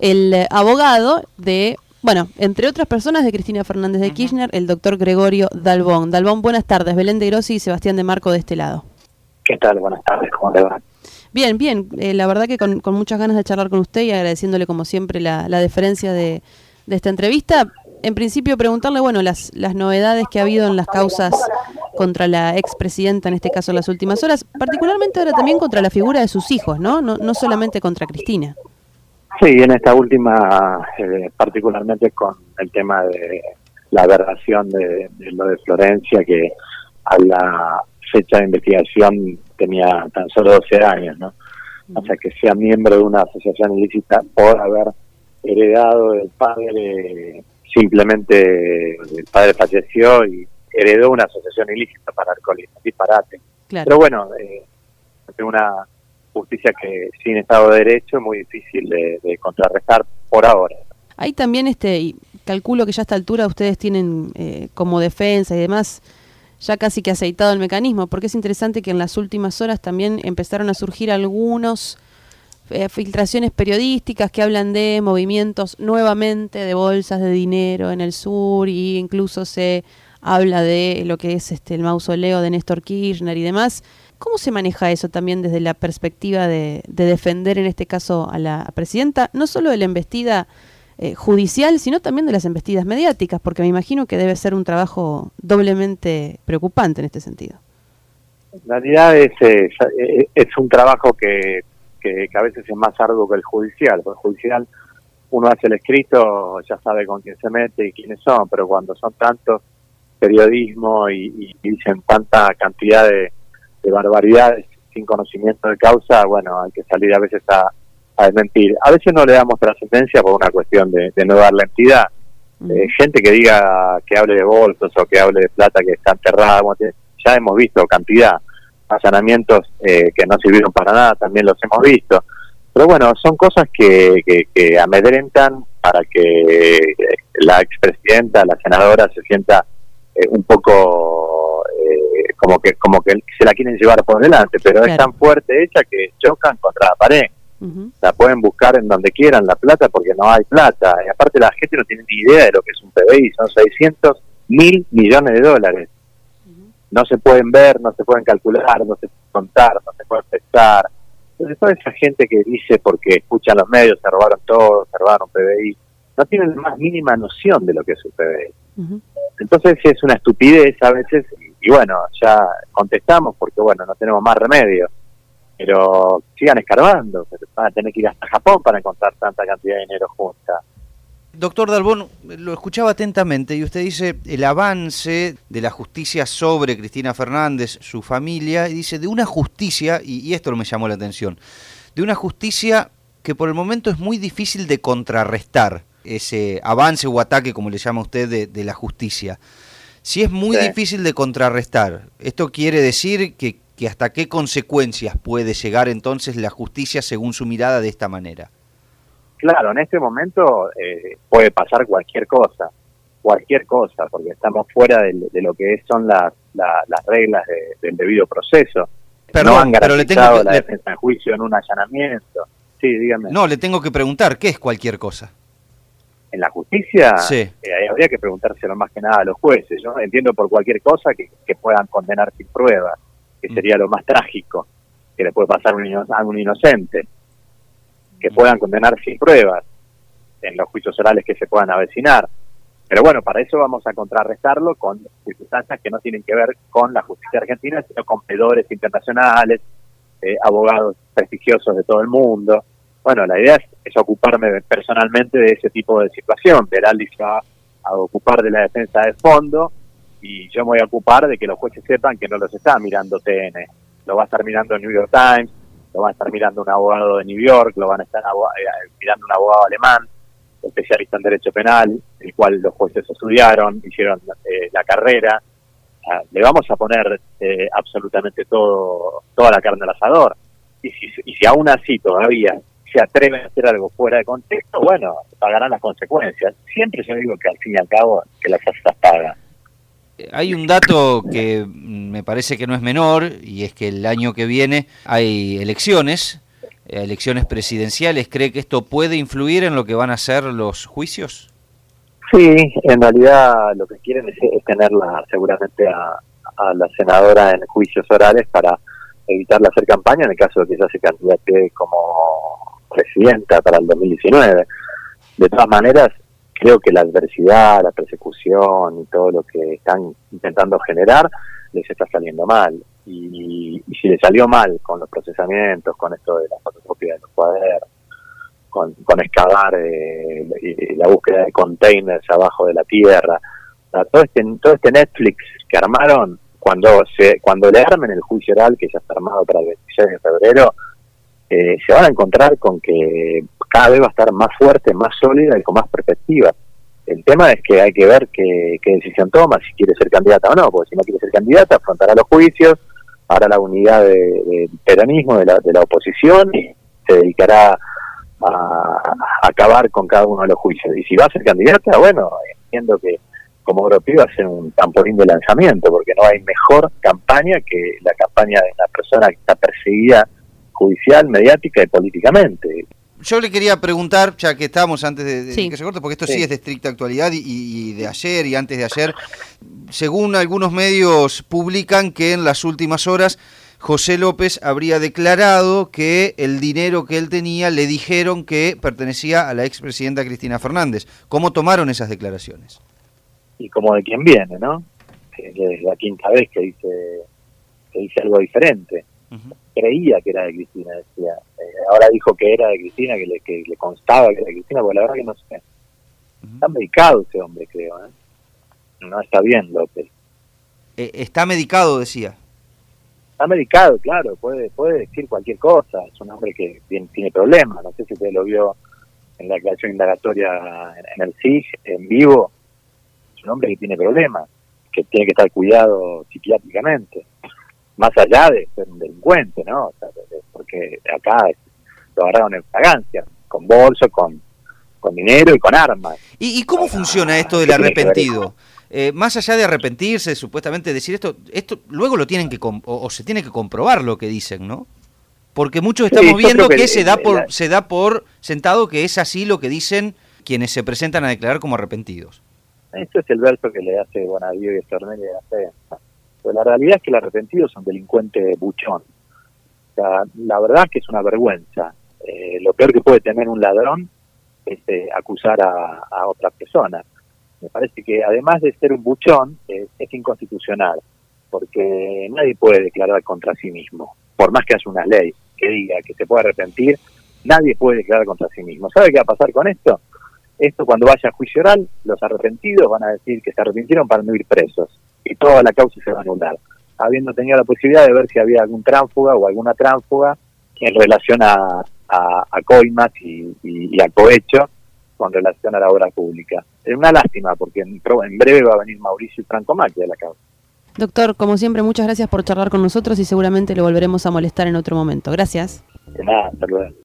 el abogado de, bueno, entre otras personas, de Cristina Fernández de Kirchner, el doctor Gregorio Dalbón. Dalbón, buenas tardes. Belén de Grossi y Sebastián de Marco de este lado. ¿Qué tal? Buenas tardes, ¿cómo le va? Bien, bien. La verdad que con muchas ganas de charlar con usted y agradeciéndole como siempre la deferencia de esta entrevista. En principio preguntarle, bueno, las novedades que ha habido en las causas contra la expresidenta, en este caso en las últimas horas, particularmente ahora también contra la figura de sus hijos, ¿no? No solamente contra Cristina. Sí, en esta última, particularmente con el tema de la aberración de lo de Florencia, que a la fecha de investigación tenía tan solo 12 años, ¿no? O sea, que sea miembro de una asociación ilícita por haber heredado del padre, simplemente el padre falleció y heredó una asociación ilícita para alcoholismo, disparate. Claro. Pero bueno, es una justicia que sin Estado de Derecho es muy difícil de contrarrestar por ahora. Hay también, y calculo que ya a esta altura ustedes tienen como defensa y demás, ya casi que aceitado el mecanismo, porque es interesante que en las últimas horas también empezaron a surgir algunos filtraciones periodísticas que hablan de movimientos nuevamente de bolsas de dinero en el sur, y incluso se habla de lo que es el mausoleo de Néstor Kirchner y demás. ¿Cómo se maneja eso también desde la perspectiva de defender en este caso a la presidenta, no solo de la embestida judicial, sino también de las embestidas mediáticas? Porque me imagino que debe ser un trabajo doblemente preocupante en este sentido. En realidad es un trabajo que a veces es más arduo que el judicial. Porque el judicial, uno hace el escrito, ya sabe con quién se mete y quiénes son, pero cuando son tantos periodismo y dicen tanta cantidad de barbaridades sin conocimiento de causa, bueno, hay que salir a veces a desmentir. A veces no le damos trascendencia por una cuestión de no darle entidad. Gente que diga, que hable de bolsos o que hable de plata que está enterrada, ya hemos visto cantidad. Allanamientos que no sirvieron para nada, también los hemos visto. Pero bueno, son cosas que amedrentan para que la expresidenta, la senadora, se sienta un poco como que se la quieren llevar por delante, pero claro, es tan fuerte ella que chocan contra la pared. La pueden buscar en donde quieran la plata porque no hay plata, y aparte la gente no tiene ni idea de lo que es un PBI, son 600.000 millones de dólares. No se pueden ver, no se pueden calcular, no se pueden contar, no se pueden pesar. Entonces toda esa gente que dice porque escuchan los medios, se robaron todo, se robaron PBI, no tienen la más mínima noción de lo que es un PBI. Entonces es una estupidez a veces, y bueno, ya contestamos porque bueno, no tenemos más remedio, pero sigan escarbando, van a tener que ir hasta Japón para encontrar tanta cantidad de dinero junta. Doctor Dalbón, lo escuchaba atentamente y usted dice el avance de la justicia sobre Cristina Fernández, su familia, y dice de una justicia, y esto me llamó la atención, de una justicia que por el momento es muy difícil de contrarrestar, ese avance o ataque, como le llama usted, de la justicia. Si es muy difícil de contrarrestar, ¿esto quiere decir que hasta qué consecuencias puede llegar entonces la justicia según su mirada de esta manera? Claro, en este momento puede pasar cualquier cosa, porque estamos fuera de lo que son las reglas del debido proceso. Perdón, no han garantizado la defensa en juicio en un allanamiento. Sí, dígame. No, le tengo que preguntar, ¿qué es cualquier cosa? En la justicia, sí. Habría que preguntárselo más que nada a los jueces. Yo entiendo por cualquier cosa que puedan condenar sin pruebas, que sería lo más trágico que le puede pasar a un inocente, que puedan condenar sin pruebas en los juicios orales que se puedan avecinar. Pero bueno, para eso vamos a contrarrestarlo con circunstancias que no tienen que ver con la justicia argentina, sino con pedores internacionales, abogados prestigiosos de todo el mundo. Bueno, la idea es ocuparme personalmente de ese tipo de situación. Veraldi se va a ocupar de la defensa de fondo y yo me voy a ocupar de que los jueces sepan que no los está mirando TN. Lo va a estar mirando el New York Times, lo va a estar mirando un abogado de New York, lo van a estar mirando un abogado alemán, especialista en derecho penal, el cual los jueces estudiaron, hicieron la carrera. Le vamos a poner absolutamente toda la carne al asador. Y si aún así todavía se atreven a hacer algo fuera de contexto, bueno, pagarán las consecuencias. Siempre yo digo que al fin y al cabo que las cosas pagan. Hay un dato que me parece que no es menor, y es que el año que viene hay elecciones elecciones presidenciales. ¿Cree que esto puede influir en lo que van a ser los juicios? Sí, en realidad lo que quieren es tenerla seguramente a la senadora en juicios orales para evitarle hacer campaña en el caso de que ella se candidate como presidenta para el 2019. De todas maneras, creo que la adversidad, la persecución y todo lo que están intentando generar les está saliendo mal. Y si les salió mal con los procesamientos, con esto de la fotocopia de los cuadernos, con excavar la búsqueda de containers abajo de la tierra, todo este Netflix que armaron, cuando le armen el juicio oral, que ya está armado para el 26 de febrero, se van a encontrar con que cada vez va a estar más fuerte, más sólida y con más perspectiva. El tema es que hay que ver qué decisión toma, si quiere ser candidata o no, porque si no quiere ser candidata, afrontará los juicios, hará la unidad del peronismo, de la oposición, y se dedicará a acabar con cada uno de los juicios. Y si va a ser candidata, bueno, entiendo que como europeo va a ser un trampolín de lanzamiento, porque no hay mejor campaña que la campaña de una persona que está perseguida judicial, mediática y políticamente. Yo le quería preguntar, ya que estamos antes de que se corte, porque esto sí Sí es de estricta actualidad y de ayer y antes de ayer, según algunos medios publican que en las últimas horas José López habría declarado que el dinero que él tenía le dijeron que pertenecía a la expresidenta Cristina Fernández. ¿Cómo tomaron esas declaraciones? Y como de quién viene, ¿no? Es la quinta vez que dice algo diferente. Uh-huh. Creía que era de Cristina, decía. Ahora dijo que era de Cristina, que le constaba que era de Cristina, porque la verdad que no sé. Uh-huh. Está medicado ese hombre, creo, ¿eh? No está bien, López. Está medicado, decía. Está medicado, claro, puede decir cualquier cosa. Es un hombre que tiene problemas. No sé si usted lo vio en la declaración indagatoria en el SIG, en vivo. Es un hombre que tiene problemas, que tiene que estar cuidado psiquiátricamente. Más allá de ser un delincuente, ¿no? O sea, porque acá lo agarraron en fragancia, con bolso, con dinero y con armas. ¿Y cómo funciona esto del arrepentido? Más allá de arrepentirse, supuestamente decir esto luego lo tienen que o se tiene que comprobar lo que dicen, ¿no? Porque muchos estamos viendo que se da por sentado que es así lo que dicen quienes se presentan a declarar como arrepentidos. Este es el verso que le hace Bonadío y Estornelli a la prensa. Pero la realidad es que el arrepentido es un delincuente buchón. O sea, la verdad es que es una vergüenza. Lo peor que puede tener un ladrón es acusar a otra persona. Me parece que además de ser un buchón, es inconstitucional, porque nadie puede declarar contra sí mismo. Por más que haya una ley que diga que se puede arrepentir, nadie puede declarar contra sí mismo. ¿Sabe qué va a pasar con esto? Esto, cuando vaya a juicio oral, los arrepentidos van a decir que se arrepintieron para no ir presos, y toda la causa se va a anular, habiendo tenido la posibilidad de ver si había algún tránsfuga o alguna tránsfuga en relación a coimas y a cohecho con relación a la obra pública. Es una lástima, porque en breve va a venir Mauricio Franco Macri de la causa. Doctor, como siempre, muchas gracias por charlar con nosotros y seguramente lo volveremos a molestar en otro momento. Gracias. De nada, hasta luego.